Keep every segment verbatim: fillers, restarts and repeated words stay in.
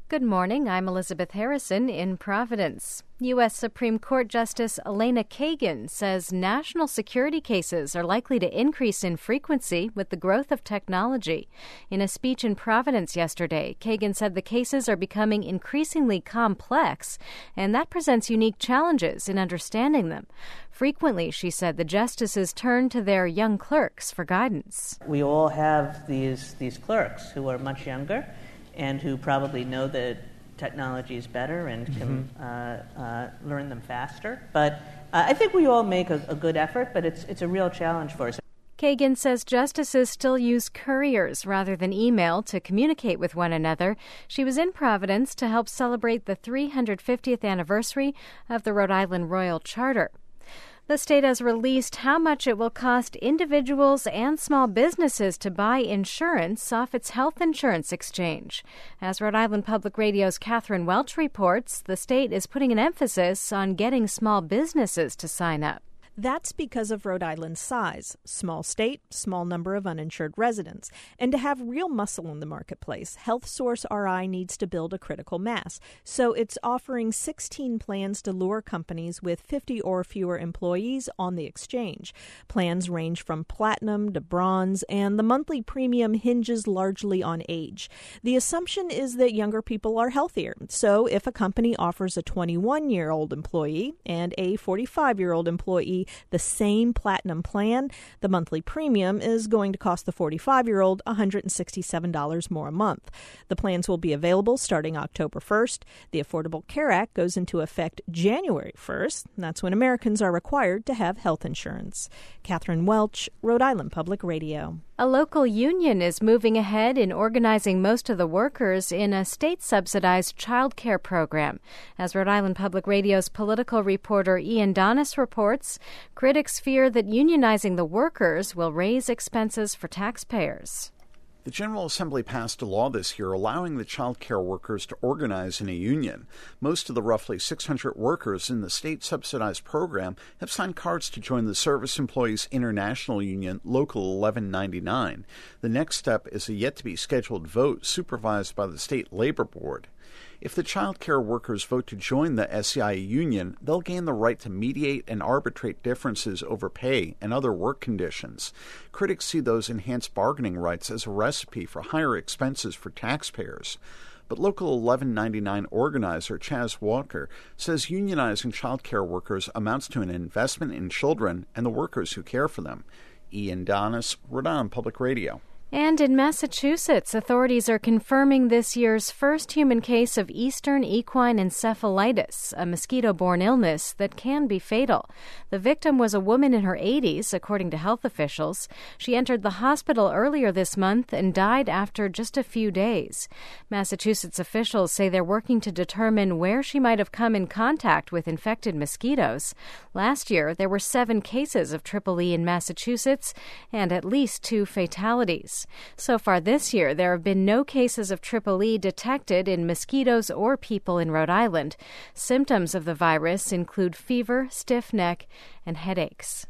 Good morning. I'm Elizabeth Harrison in Providence. U S. Supreme Court Justice Elena Kagan says national security cases are likely to increase in frequency with the growth of technology. In a speech in Providence yesterday, Kagan said the cases are becoming increasingly complex, and that presents unique challenges in understanding them. Frequently, she said, the justices turn to their young clerks for guidance. We all have these, these clerks who are much younger and who probably know that technology is better and can mm-hmm. uh, uh, learn them faster. But uh, I think we all make a, a good effort, but it's it's a real challenge for us. Kagan says justices still use couriers rather than email to communicate with one another. She was in Providence to help celebrate the three hundred fiftieth anniversary of the Rhode Island Royal Charter. The state has released how much it will cost individuals and small businesses to buy insurance off its health insurance exchange. As Rhode Island Public Radio's Catherine Welch reports, the state is putting an emphasis on getting small businesses to sign up. That's because of Rhode Island's size, small state, small number of uninsured residents. And to have real muscle in the marketplace, HealthSource R I needs to build a critical mass. So it's offering sixteen plans to lure companies with fifty or fewer employees on the exchange. Plans range from platinum to bronze, and the monthly premium hinges largely on age. The assumption is that younger people are healthier. So if a company offers a twenty-one-year-old employee and a forty-five-year-old employee the same platinum plan, the monthly premium is going to cost the forty-five-year-old one hundred sixty-seven dollars more a month. The plans will be available starting October first. The Affordable Care Act goes into effect January first. That's when Americans are required to have health insurance. Catherine Welch, Rhode Island Public Radio. A local union is moving ahead in organizing most of the workers in a state-subsidized child care program. As Rhode Island Public Radio's political reporter Ian Donis reports, critics fear that unionizing the workers will raise expenses for taxpayers. The General Assembly passed a law this year allowing the child care workers to organize in a union. Most of the roughly six hundred workers in the state-subsidized program have signed cards to join the Service Employees International Union, Local eleven ninety-nine. The next step is a yet-to-be-scheduled vote supervised by the State Labor Board. If the child care workers vote to join the S E I A union, they'll gain the right to mediate and arbitrate differences over pay and other work conditions. Critics see those enhanced bargaining rights as a recipe for higher expenses for taxpayers. But Local eleven ninety-nine organizer Chaz Walker says unionizing child care workers amounts to an investment in children and the workers who care for them. Ian Donis, Rhode Island Public Radio. And in Massachusetts, authorities are confirming this year's first human case of eastern equine encephalitis, a mosquito-borne illness that can be fatal. The victim was a woman in her eighties, according to health officials. She entered the hospital earlier this month and died after just a few days. Massachusetts officials say they're working to determine where she might have come in contact with infected mosquitoes. Last year, there were seven cases of Triple E in Massachusetts and at least two fatalities. So far this year, there have been no cases of Triple E detected in mosquitoes or people in Rhode Island. Symptoms of the virus include fever, stiff neck, and headaches.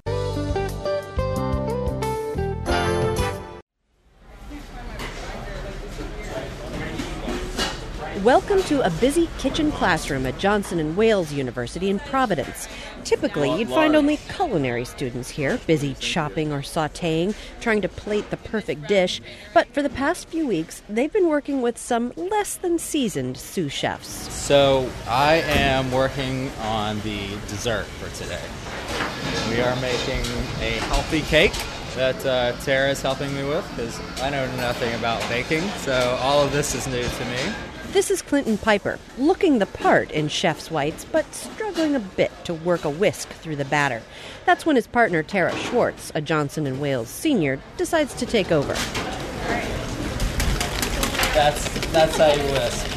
Welcome to a busy kitchen classroom at Johnson and Wales University in Providence. Typically, you'd find only culinary students here, busy chopping or sautéing, trying to plate the perfect dish. But for the past few weeks, they've been working with some less than seasoned sous chefs. So I am working on the dessert for today. We are making a healthy cake that uh, Tara is helping me with, because I know nothing about baking, so all of this is new to me. This is Clinton Piper, looking the part in chef's whites, but struggling a bit to work a whisk through the batter. That's when his partner, Tara Schwartz, a Johnson and Wales senior, decides to take over. That's, that's how you whisk.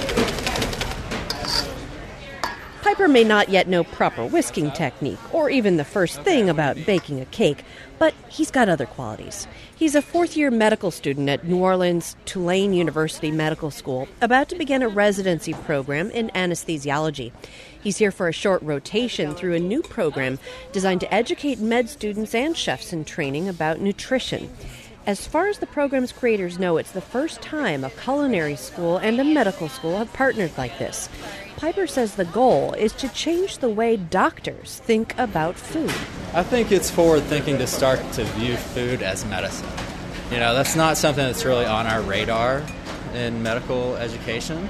Piper may not yet know proper whisking technique, or even the first thing about baking a cake, but he's got other qualities. He's a fourth-year medical student at New Orleans Tulane University Medical School, about to begin a residency program in anesthesiology. He's here for a short rotation through a new program designed to educate med students and chefs in training about nutrition. As far as the program's creators know, it's the first time a culinary school and a medical school have partnered like this. Piper says the goal is to change the way doctors think about food. I think it's forward-thinking to start to view food as medicine. You know, that's not something that's really on our radar in medical education.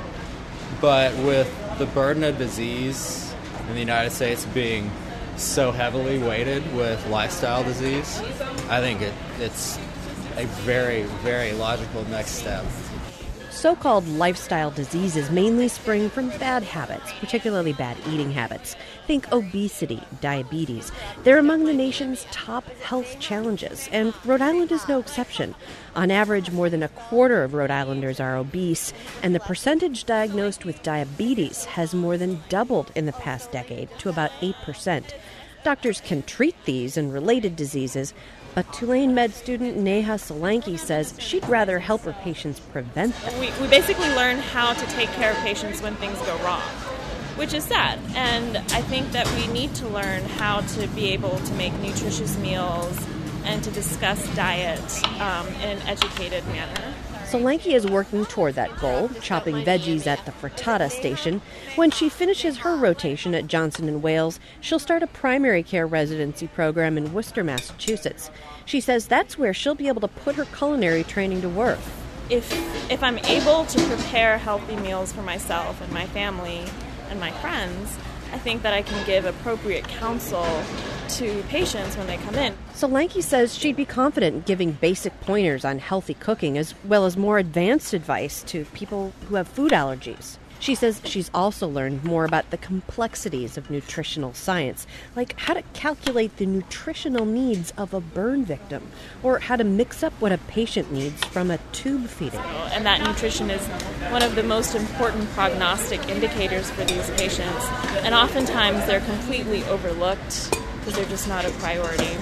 But with the burden of disease in the United States being so heavily weighted with lifestyle disease, I think it, it's a very, very logical next step. So-called lifestyle diseases mainly spring from bad habits, particularly bad eating habits. Think obesity, diabetes. They're among the nation's top health challenges, and Rhode Island is no exception. On average, more than a quarter of Rhode Islanders are obese, and the percentage diagnosed with diabetes has more than doubled in the past decade to about eight percent. Doctors can treat these and related diseases, but Tulane med student Neha Solanki says she'd rather help her patients prevent them. We, we basically learn how to take care of patients when things go wrong, which is sad. And I think that we need to learn how to be able to make nutritious meals and to discuss diet um, in an educated manner. Solanki is working toward that goal, chopping veggies at the frittata station. When she finishes her rotation at Johnson and Wales, she'll start a primary care residency program in Worcester, Massachusetts. She says that's where she'll be able to put her culinary training to work. If if I'm able to prepare healthy meals for myself and my family and my friends, I think that I can give appropriate counsel to patients when they come in. Solanki says she'd be confident giving basic pointers on healthy cooking as well as more advanced advice to people who have food allergies. She says she's also learned more about the complexities of nutritional science, like how to calculate the nutritional needs of a burn victim, or how to mix up what a patient needs from a tube feeding. And that nutrition is one of the most important prognostic indicators for these patients, and oftentimes they're completely overlooked because they're just not a priority.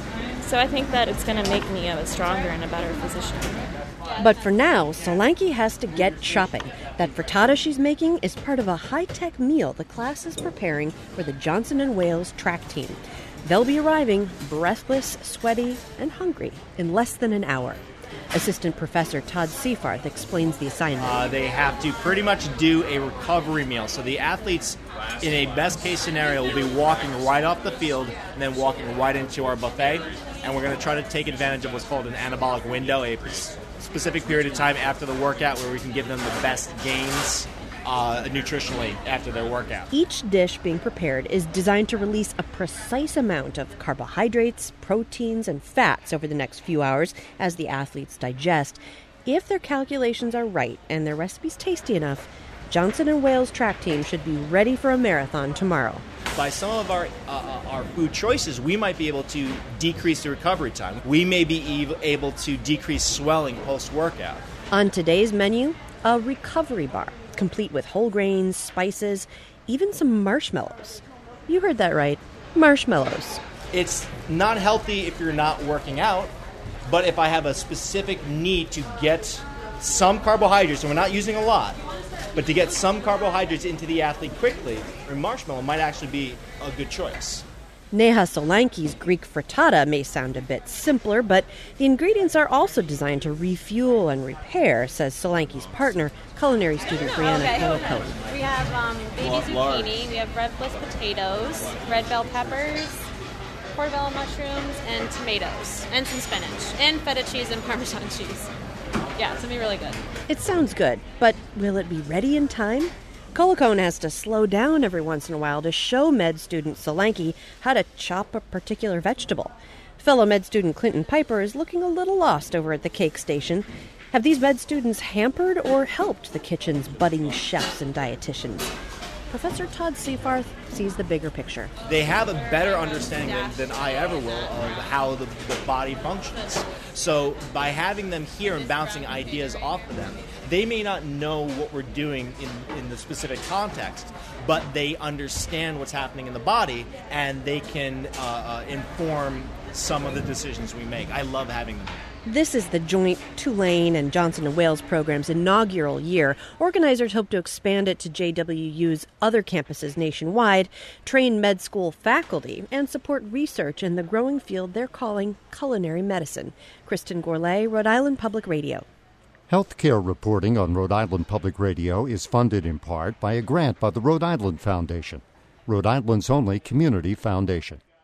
So I think that it's going to make me a stronger and a better physician. But for now, Solanki has to get chopping. That frittata she's making is part of a high-tech meal the class is preparing for the Johnson and Wales track team. They'll be arriving breathless, sweaty, and hungry in less than an hour. Assistant Professor Todd Seafarth explains the assignment. Uh, they have to pretty much do a recovery meal. So the athletes, in a best-case scenario, will be walking right off the field and then walking right into our buffet. And we're going to try to take advantage of what's called an anabolic window, a specific period of time after the workout where we can give them the best gains uh, nutritionally after their workout. Each dish being prepared is designed to release a precise amount of carbohydrates, proteins, and fats over the next few hours as the athletes digest. If their calculations are right and their recipes tasty enough, Johnson and Wales track team should be ready for a marathon tomorrow. By some of our uh, our food choices, we might be able to decrease the recovery time. We may be able to decrease swelling post-workout. On today's menu, a recovery bar, complete with whole grains, spices, even some marshmallows. You heard that right, marshmallows. It's not healthy if you're not working out, but if I have a specific need to get some carbohydrates, and we're not using a lot, but to get some carbohydrates into the athlete quickly, a marshmallow might actually be a good choice. Neha Solanki's Greek frittata may sound a bit simpler, but the ingredients are also designed to refuel and repair, says Solanki's partner, culinary student Brianna Colacone. We have um, baby zucchini, we have red bliss potatoes, red bell peppers, portobello mushrooms, and tomatoes, and some spinach, and feta cheese and Parmesan cheese. Yeah, it's going to be really good. It sounds good, but will it be ready in time? Colacone has to slow down every once in a while to show med student Solanki how to chop a particular vegetable. Fellow med student Clinton Piper is looking a little lost over at the cake station. Have these med students hampered or helped the kitchen's budding chefs and dietitians? Professor Todd Seafarth sees the bigger picture. They have a better understanding than, than I ever will of how the, the body functions. So by having them here and bouncing ideas off of them, they may not know what we're doing in, in the specific context, but they understand what's happening in the body, and they can uh, uh, inform some of the decisions we make. I love having them here. This is the joint Tulane and Johnson and Wales program's inaugural year. Organizers hope to expand it to J W U's other campuses nationwide, train med school faculty, and support research in the growing field they're calling culinary medicine. Kristen Gourlay, Rhode Island Public Radio. Healthcare reporting on Rhode Island Public Radio is funded in part by a grant by the Rhode Island Foundation, Rhode Island's only community foundation.